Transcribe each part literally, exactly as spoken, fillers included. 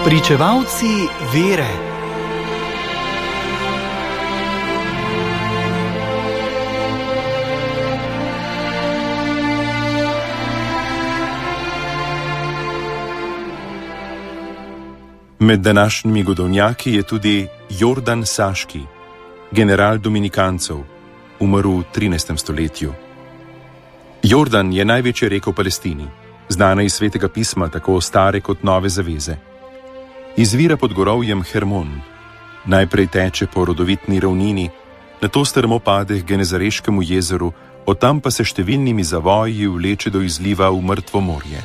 Pričevalci vere. Med današnjimi godovnjaki je tudi Jordan Saški, general dominikancev, umrl v trinajstem stoletju. Jordan je največja reka v Palestini, znana iz Svetega pisma, tako stare kot Nove zaveze. Izvira pod gorovjem Hermon, najprej teče po rodovitni ravnini, nato strmo pade k Genezareškemu jezeru, od tam pa se številnimi zavoji vleče do izliva v mrtvo morje.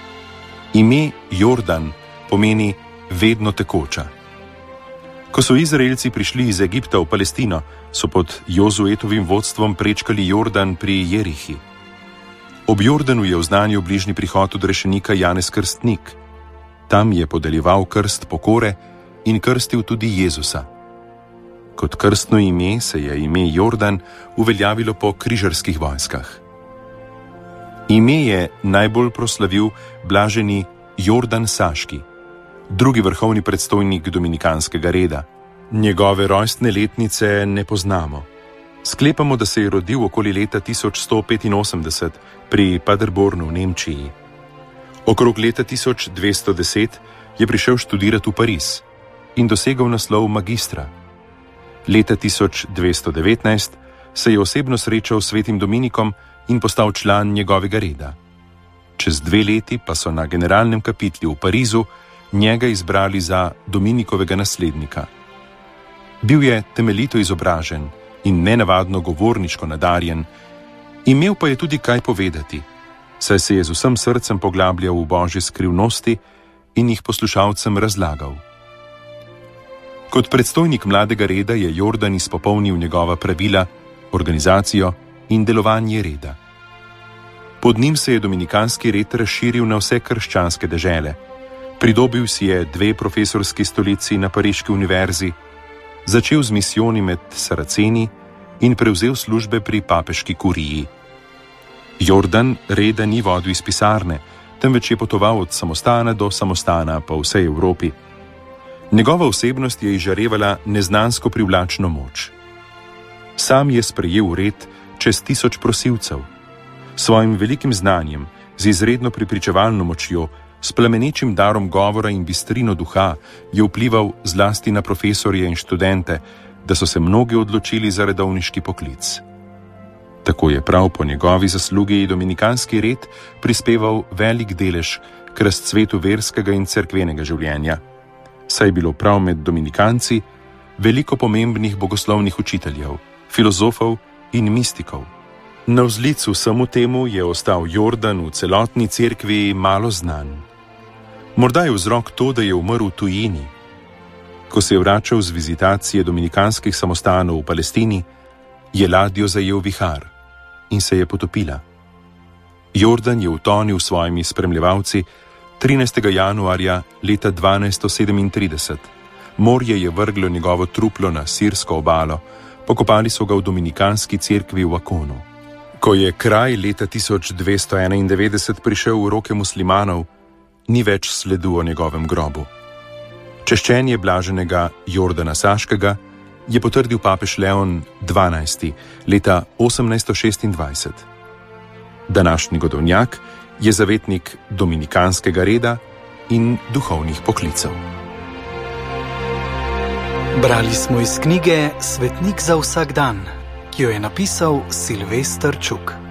Ime Jordan pomeni vedno tekoča. Ko so Izraelci prišli iz Egipta v Palestino, so pod Jozuetovim vodstvom prečkali Jordan pri Jerihi. Ob Jordanu je oznanil bližnji prihod odrešenika Janez Krstnik. Tam je podeljeval krst pokore in krstil tudi Jezusa. Kot krstno ime se je ime Jordan uveljavilo po križarskih vojskah. Ime je najbolj proslavil blaženi Jordan Saški, drugi vrhovni predstojnik dominikanskega reda. Njegove rojstne letnice ne poznamo. Sklepamo, da se je rodil okoli leta tisoč sto petinosemdeset pri Paderbornu v Nemčiji. Okrog leta tisoč dvesto deset je prišel študirati v Pariz in dosegel naslov magistra. Leta tisoč dvesto devetnajst se je osebno srečal s svetim Dominikom in postal član njegovega reda. Čez dve leti pa so na generalnem kapitlu v Parizu njega izbrali za Dominikovega naslednika. Bil je temeljito izobražen in nenavadno govorniško nadarjen, imel pa je tudi kaj povedati, saj se je z vsem srcem poglabljal v božje skrivnosti in jih poslušalcem razlagal. Kot predstojnik mladega reda je Jordan izpopolnil njegova pravila, organizacijo in delovanje reda. Pod njim se je dominikanski red razširil na vse krščanske dežele. Pridobil si je dve profesorski stolici na Pariški univerzi, začel z misijoni med Saraceni in prevzel službe pri papeški kuriji. Jordan reda ni vodil iz pisarne, temveč je potoval od samostana do samostana po vsej Evropi. Njegova osebnost je izžarevala neznansko privlačno moč. Sam je sprejel red čez tisoč prosilcev. Svojim velikim znanjem, z izredno prepričevalno močjo, s plamenečim darom govora in bistrino duha je vplival zlasti na profesorje in študente, da so se mnogi odločili za redovniški poklic. Tako je prav po njegovi zaslugi dominikanski red prispeval velik delež k razcvetu verskega in cerkvenega življenja, saj je bilo prav med dominikanci veliko pomembnih bogoslovnih učiteljev, filozofov in mistikov. Navzlic vsemu temu je ostal Jordan v celotni cerkvi malo znan. Morda je vzrok to, da je umrl v tujini. Ko se je vračal z vizitacije dominikanskih samostanov v Palestini, je ladjo zajel vihar in se je potopila. Jordan je utonil s svojimi spremljevalci trinajstega januarja leta dvanajststo sedemintrideset. Morje je vrglo njegovo truplo na sirsko obalo, pokopali so ga v dominikanski cerkvi v Akonu. Ko je kraj leta tisoč dvesto enaindevetdeset prišel v roke muslimanov, ni več sledu o njegovem grobu. Češčenje blaženega Jordana Saškega je potrdil papež Leon dvanajsti leta osemnajststo šestindvajset. Današnji godovnjak je zavetnik dominikanskega reda in duhovnih poklicev. Brali smo iz knjige Svetnik za vsak dan, ki jo je napisal Silvester Čuk.